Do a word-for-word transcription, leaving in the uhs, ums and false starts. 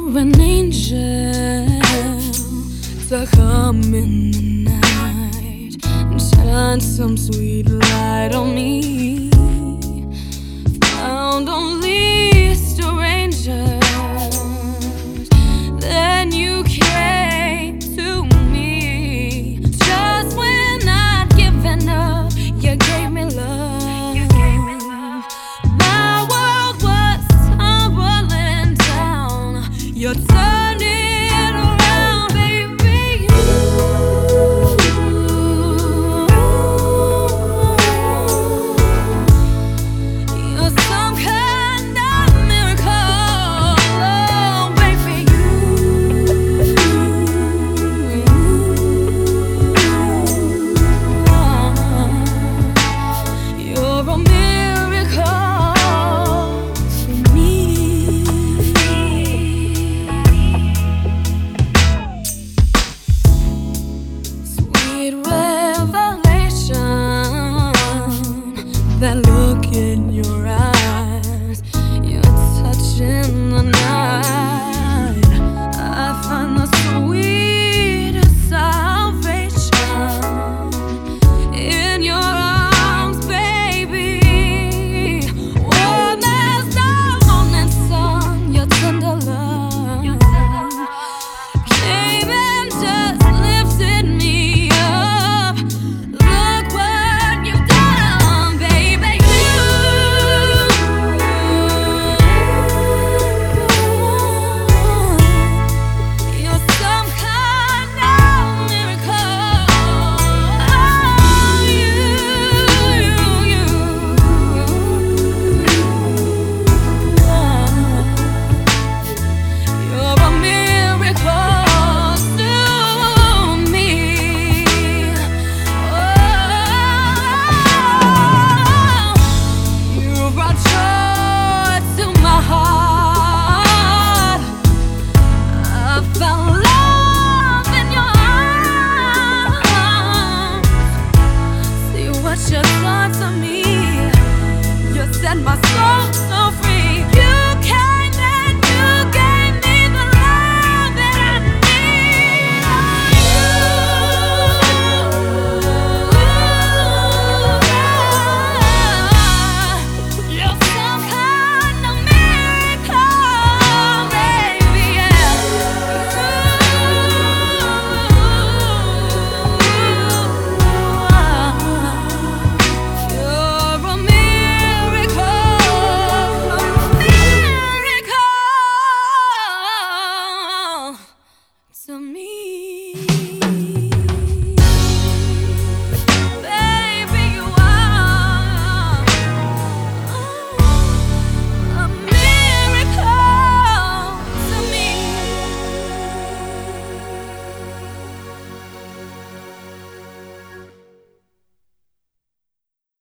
You're an angel to come in the night and shine some sweet light on me. Found only strangers, then you came to me. Just when I'd given up, you gave me love. My world was tumbling down. Your touch